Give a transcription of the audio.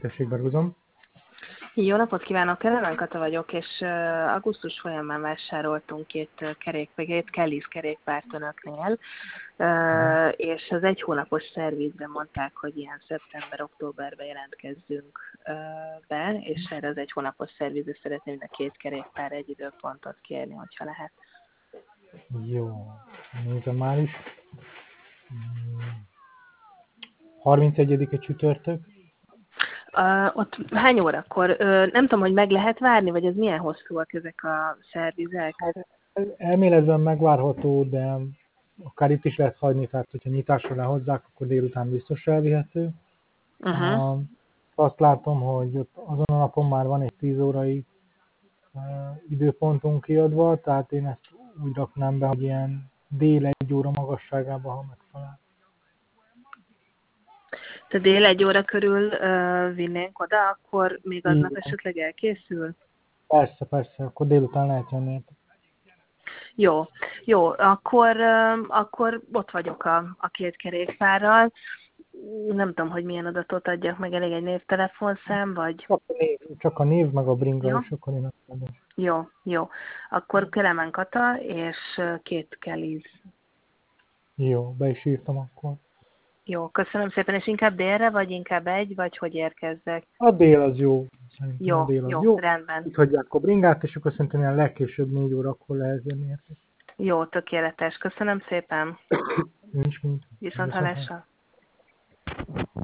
Tessék, Berguzom. Jó napot kívánok, Kelemen Kata vagyok, és augusztus folyamán vásároltunk két Kelly's kerékpárt önöknél, és az egy hónapos szervizre mondták, hogy ilyen szeptember-októberben jelentkezzünk be, és erre az egy hónapos szervizre szeretném mind a két kerékpár egy időpontot kérni, hogyha lehet. Jó, nézem már is. 31-e csütörtök. Ott hány órakor? Nem tudom, hogy meg lehet várni, vagy ez milyen hosszúak ezek a szervizek? Hát, elméletben megvárható, de akár itt is lehet hagyni, tehát hogyha nyitásra lehozzák, akkor délután biztos elvihető. Uh-huh. Azt látom, hogy ott azon a napon már van egy 10 órai időpontunk kiadva, tehát én ezt úgy raknám be, hogy ilyen dél 1 óra magasságában, ha megtalál. Tehát dél 1 óra körül vinnénk oda, akkor még aznap esetleg elkészül? Persze, akkor délután lehet jönni. Jó, akkor ott vagyok a két kerékpárral. Nem tudom, hogy milyen adatot adjak meg, elég egy névtelefonszám, vagy... Csak a név, meg a bringa, Jó? és akkor én azt mondom. Jó. Akkor Kelemen Kata, és két Kelly's. Jó, be is írtam akkor. Jó, köszönöm szépen, és inkább délre, vagy inkább vagy hogy érkezzek? A dél az jó. Szerintem a dél az jó. Rendben. Itt hagyják a bringát, és akkor szerintem ilyen legkésőbb 4 órakor lehet jönni. Jó, tökéletes. Köszönöm szépen. Nincs mint. Viszont hallásra.